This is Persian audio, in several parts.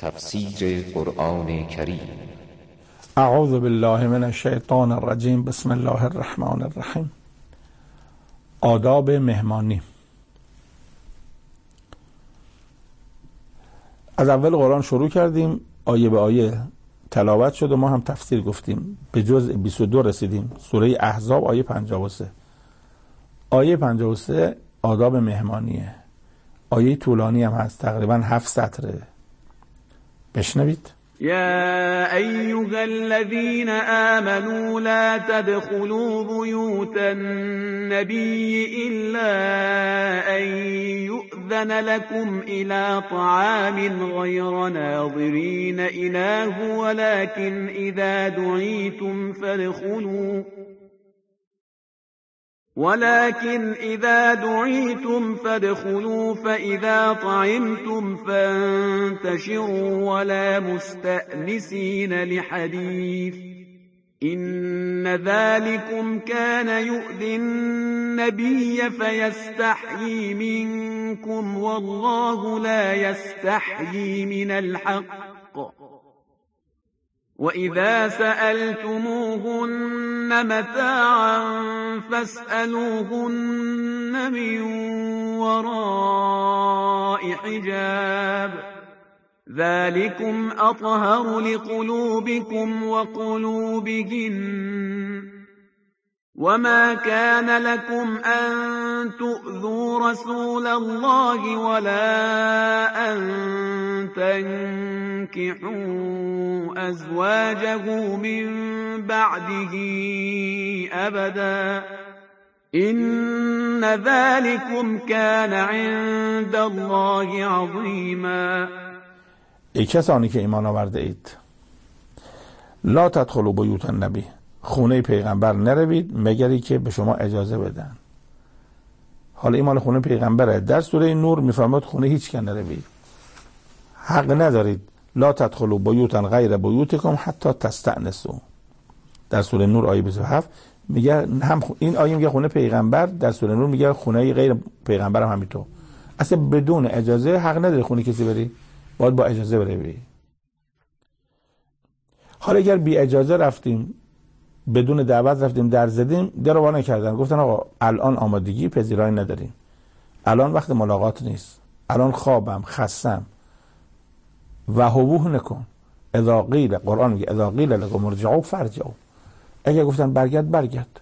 تفسیر قرآن کریم. اعوذ بالله من الشیطان الرجیم. بسم الله الرحمن الرحیم. آداب مهمانی. از اول قرآن شروع کردیم، آیه به آیه تلاوت شد و ما هم تفسیر گفتیم. به جزء 22 رسیدیم، سوره احزاب آیه 53. آیه 53 آداب مهمانیه. آیه طولانی هم هست، تقریبا 7 سطره. بشنوید. يا أيها الذين آمنوا لا تدخلوا بيوت النبي إلا أن يؤذن لكم إلى طعام غير ناظرين إناه ولكن إذا دعيتم فادخلوا فإذا طعمتم فانتشروا ولا مستأنسين لحديث إن ذلكم كان يؤذي النبي فيستحيي منكم والله لا يستحيي من الحق وإذا سألتموهن متاعا فاسألوهن من وراء حجاب ذلكم أطهر لقلوبكم وقلوبهن وما كان لكم أن تؤذوا رسول الله ولا أن تنكحوا أزواجه من بعده أبدا إن ذلكم كان عند الله عظيما. ای کسانی که ایمان آورده اید، لا تدخلوا بیوت النبی، خونه پیغمبر نروید مگری که به شما اجازه بدن. حالا این مال خونه پیغمبره. در سوره نور میفرماد خونه هیچ کس نروید، حق ندارید. لا تدخلوا بیوتا غیر بیوتکم حتی تستأنسوا. در سوره نور آیه 27 میگه، هم این آیه میگه خونه پیغمبر، در سوره نور میگه خونه غیر پیغمبر هم همینطور. اصلا بدون اجازه حق نداری خونه کسی بری، باید با اجازه بری. حالا اگر بی اجازه رفتیم، بدون دعوت رفتیم، در زدیم، در رو وا نکردن، گفتن آقا الان آمادگی پذیرایی نداریم، الان وقت ملاقات نیست، الان خوابم، خستم، و حبوه نکن. اذا قیل، قرآن میگه اذا قیل لکم ارجعوا فارجعوا. اگه گفتن برگرد.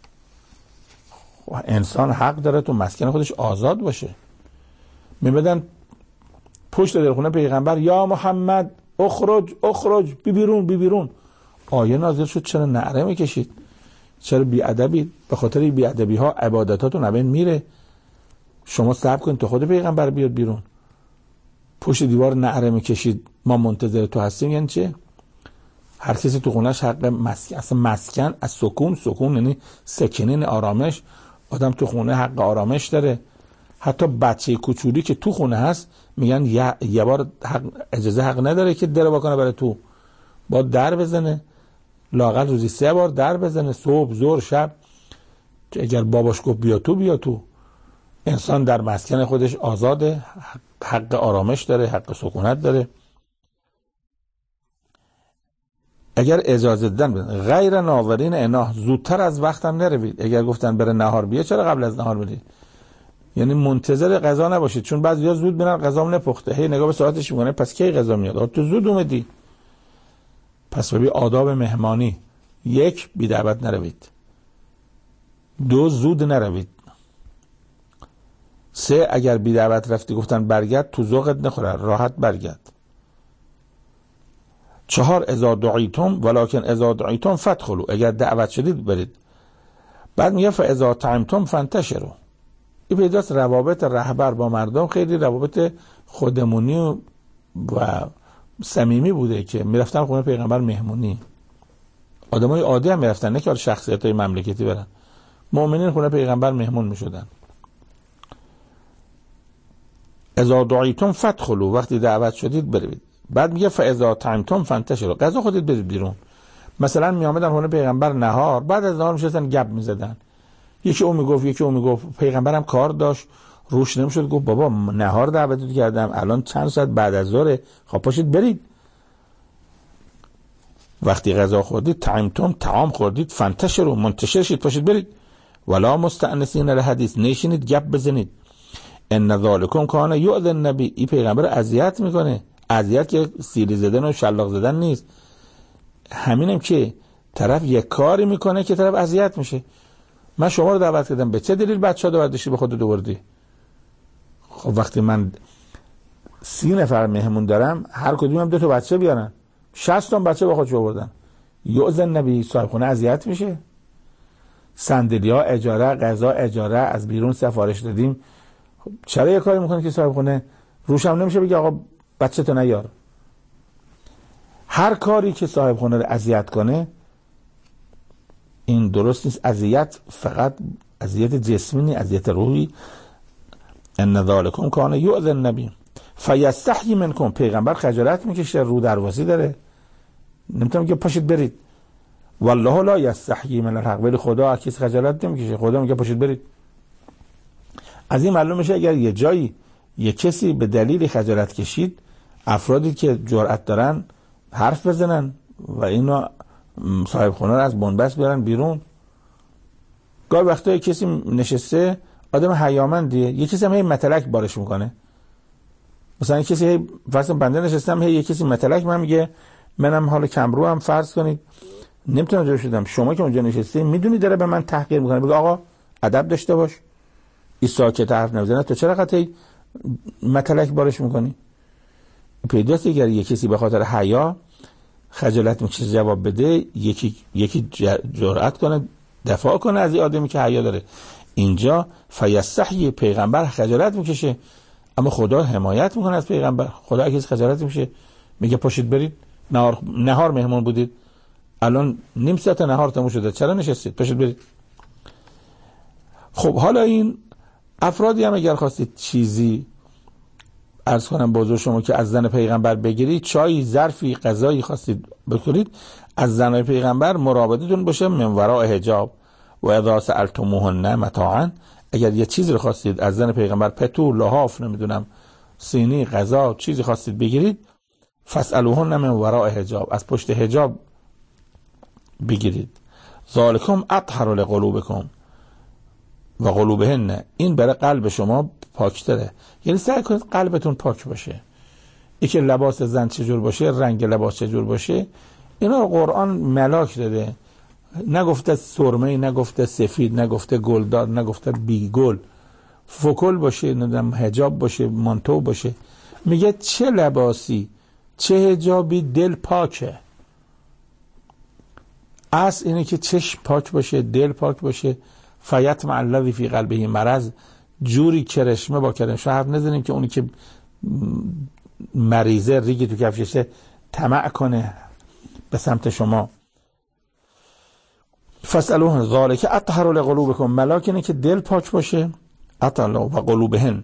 انسان حق داره تو مسکن خودش آزاد باشه. میبدن پشت در خونه پیغمبر، یا محمد اخرج بیرون. آیه نازل شد، چرا نعره میکشید؟ چرا بیادبید؟ به خاطر این بیادبی ها عبادتاتون نبین میره. شما صبر کنید تا خود پیغمبر بیاد بیرون. پشت دیوار نعره میکشید ما منتظر تو هستیم. یعنی چه؟ هر کسی تو خونهش حق مسکن، اصلا مسکن از سکون یعنی سکنین، آرامش. آدم تو خونه حق آرامش داره. حتی بچه کوچولی که تو خونه هست میگن یه بار اجازه حق نداره که در بکنه برای تو، با در بزنه، لااقل روزی 3 بار در بزنه، صبح، ظهر، شب. اگر باباش گفت بیا تو. انسان در مسکن خودش آزاده، حق آرامش داره، حق سکونت داره. اگر اجازه دادن غیر ناظرین اناه، زودتر از وقتم نروید. اگر گفتن بره نهار بیا، چرا قبل از نهار میری؟ یعنی منتظر غذا نباشید، چون بعضیا زود میرن غذام نپخته، هی نگاه به ساعتش میکنه، پس کی غذا میاد؟ تو زود اومدی. پس ببین آداب مهمانی: 1 بی دعوت نروید، 2 زود نروید، 3 اگر بی دعوت رفتی گفتن برگرد، تو ذوقت نخوره، راحت برگرد. 4 اذا دعیتم ولکن اذا دعیتم فادخلوا، اگر دعوت شدید برید. بعد میگه فاذا طعمتم فانتشروا. این پیداست روابط رهبر با مردم خیلی روابط خودمونی و صمیمی بوده که میرفتن خونه پیغمبر مهمونی. آدمای عادی هم میرفتن، نه که شخصیتای مملکتی برن. مؤمنین خونه پیغمبر مهمون میشدن. اذا دعیتم فادخلوا، وقتی دعوت شدید برید. بعد میگه فاذا طعمتم فانتشروا، غذا خودت برید بیرون. مثلا میامدن خونه پیغمبر نهار، بعد از نهار میشستن گپ میزدن، یکی اون میگفت پیغمبرم کار داشت، روش نمیشد گفت بابا نهار دعوتتون کردم، الان چند ساعت بعد از ظهره، خب پاشید برید. وقتی غذا خوردید طعام خوردید فانتشروا، منتشر شید، پاشید برید. ولا مستأنسین الحدیث، نشینید گپ بزنید. ان ذالکم کان یؤذی النبی، این پیغمبر اذیت میکنه. اذیت که سیلی زدن و شلاق زدن نیست، همینم که طرف یک کاری میکنه که طرف اذیت میشه. من شما رو دعوت کردم، به چه دلیل بچه‌ها رو برداشتی به خودت دوردی؟ خب وقتی من 30 نفر مهمون دارم، هر کدومم 2 تا بچه بیارن، 60 تا بچه با خودش آوردن، یؤذی النبی، صاحب خونه اذیت میشه. صندلی‌ها اجاره، غذا اجاره، از بیرون سفارش دادیم. خب چرا یه کاری میکنه که صاحب خونه روشم نمیشه بگه آقا بچه تو نیار؟ هر کاری که صاحب خونه رو اذیت کنه این درست نیست. اذیت فقط اذیت جسمی نیست، اذیت روحی. ان ذالکم کان یؤذی النبی فیستحیی منکم، پیغمبر خجالت میکشه، رو درواسی داره، نمیتونم که پاشید برید. والله لا یستحیی من الحق، ولی خدا کسی خجالت نمیکشه، خدا میگه پاشید برید. از این معلوم میشه اگر یه جایی یه کسی به دلیل خجالت کشید، افرادی که جرأت دارن حرف بزنن و اینو صاحب خونه رو از بنبست بیارن بیرون. گاهی وقتا کسی نشسته آدم حیامندیه، یه کسی هم هی متلک بارش میکنه. مثلا کسی هی فرض بنده نشستم، هی یه کسی متلک من میگه منم حالا کمرو هم فرض کنید نمیتونم جلوش بدم، شما که اونجا نشستی میدونی داره به من تحقیر میکنه، بگو آقا ادب داشته باش، این ساکت حرف نمیزنه، تو چرا قطعی متلک بارش میکنی؟ پیداست اگر یه کسی به خاطر حیا خجالت میکشه جواب بده، یکی جرأت کنه دفاع کنه از این آدمی که حیا داره. اینجا فیستحیی، پیغمبر خجالت میکشه اما خدا حمایت میکنه از پیغمبر. خدا کسی خجالت میشه میگه پاشید برید، نهار مهمون بودید، الان نیم ساعت نهار تموم شده، چرا نشستید؟ پاشید برید. خب حالا این افرادی هم اگر خواستید چیزی عرض کنم بازو شما که از زن پیغمبر بگیرید، چای، ظرفی، غذایی خواستید بخورید، از زنای پیغمبر مراودتون باشه من وراء حجاب. و اذا سألتموهن متاعا، اگر یه چیزی رو خواستید از زن پیغمبر، پتو، لحاف، نمیدونم سینی، غذا، چیزی خواستید بگیرید، فاسألوهن من وراء حجاب، از پشت حجاب بگیرید. ذالکم اطهر لقلوبکم و قلوبهن، این برای قلب شما پاکتره. یعنی سعی کنید قلبتون پاک باشه. اینکه لباس زن چجور باشه، رنگ لباس چجور باشه، اینا قرآن ملاک داده. نگفته سرمه، نگفته سفید، نگفته گلدار، نگفته بیگل، فکل باشه، ندم حجاب باشه، مانتو باشه. میگه چه لباسی چه حجابی دل پاکه. اصل اینه که چشم پاک باشه، دل پاک باشه. فیطمع الذی فی قلبه مرض، جوری کرشمه با کرشمه حرف نزنیم که اونی که مریضه ریگی تو کفششه طمع کنه به سمت شما. فاسألوهن ذالک اطهر لقلوبکم، ملاک اینه که دل پاک باشه. اطهر و قلوبهن.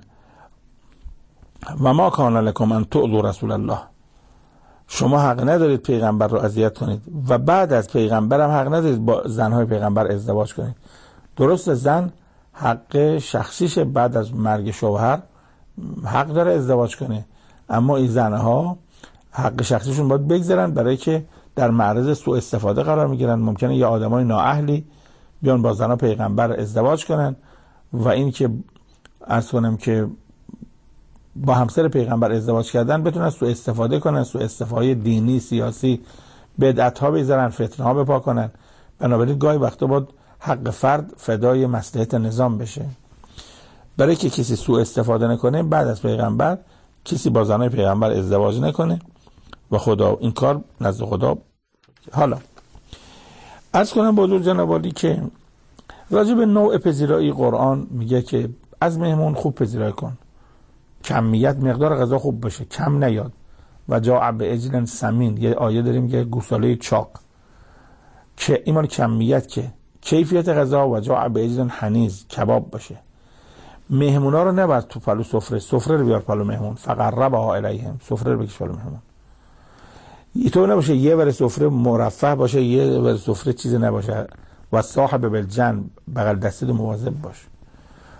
و ما کان لکم ان تؤذوا رسول الله، شما حق ندارید پیغمبر رو اذیت کنید و بعد از پیغمبر هم حق ندارید با زنهای پیغمبر ازدواج کنید. درست زن حق شخصیشه، بعد از مرگ شوهر حق داره ازدواج کنه، اما این زنها حق شخصیشون باید بگذارن، برای که در معرض سوء استفاده قرار میگیرن. ممکنه یه آدمای نااهلی بیان با زنها پیغمبر ازدواج کنن و این که عرض کنم که با همسر پیغمبر ازدواج کردن بتونن سوء استفاده کنن، سوء استفاده دینی، سیاسی، بدعت ها بذارن، فتنه ها بپا کنن. بنابراین گاهی وقتا باید حق فرد فدای مصلحت نظام بشه. برای که کسی سوء استفاده نکنه، بعد از پیغمبر کسی با زنای پیغمبر ازدواج نکنه و خدا این کار نزد خدا. حالا عرض کنم با حضور جناب عالی که راجع به نوع پذیرایی قرآن میگه که از مهمون خوب پذیرایی کن، کمیت مقدار غذا خوب باشه، کم نیاد. و جاء بعجل سمین، یه آیه داریم که گوساله چاق، که این مال کمیت، که کیفیت غذا و جاء بعجل حنیز، کباب باشه. مهمونا رو نباید تو پلو سفره رو بیار پلو مهمون، فقربها الیهم، سفره رو بکش پلو مهمون. اینطور نباشه یه ور سفره مرفه باشه، یه ور سفره چیز نباشه. و صاحب بالجنب، بغل دستی مواظب باش.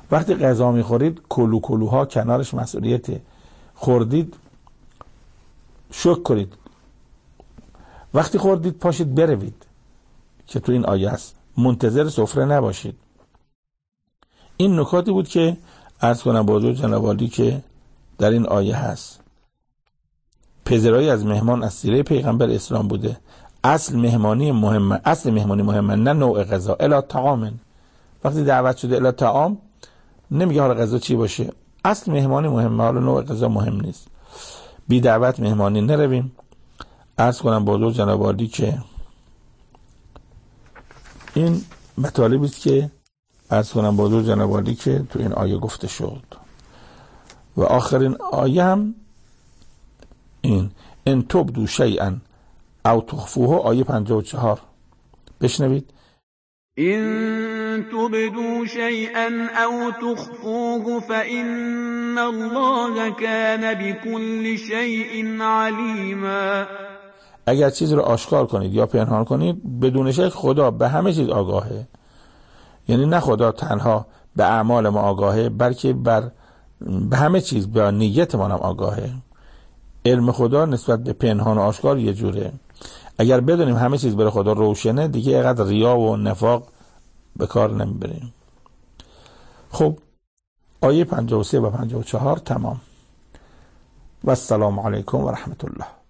وقتی غذا میخورید کلوها کنارش مسئولیته. خوردید شکر کنید، وقتی خوردید پاشید بروید که تو این آیه است، منتظر سفره نباشید. این نکاتی بود که عرض کنم با حضور جناب عالی که در این آیه هست. پذیرایی از مهمان از سیره پیغمبر اسلام بوده. اصل مهمانی مهمه، نه نوع غذا. الا طعام، وقتی دعوت شده الا طعام نمیگه حالا غذا چی باشه، اصل مهمانی مهمه، حالا نوع غذا مهم نیست. بی دعوت مهمانی نرویم. عرض کنم با حضور جناب عالی که این مطالبی است که عرض کنم با حضور جناب عالی که تو این آیه گفته شد. و آخرین آیه هم این ان تبدوا شیئا او تخفوه، آیه 54. بشنوید. إن تبدوا شيئا أو تخفوه فإن الله كان بكل شيء عليما. اگر چیز رو آشکار کنید یا پنهان کنید، بدون شک خدا به همه چیز آگاهه. یعنی نه خدا تنها به اعمال ما آگاهه، بلکه به همه چیز، به نیت ما هم آگاهه. علم خدا نسبت به پنهان و آشکار یه جوره. اگر بدونیم همه چیز برای خدا روشنه، دیگه اینقدر ریا و نفاق به کار نمیبریم. خب آیه 53 و 54 تمام. و السلام علیکم و رحمت الله.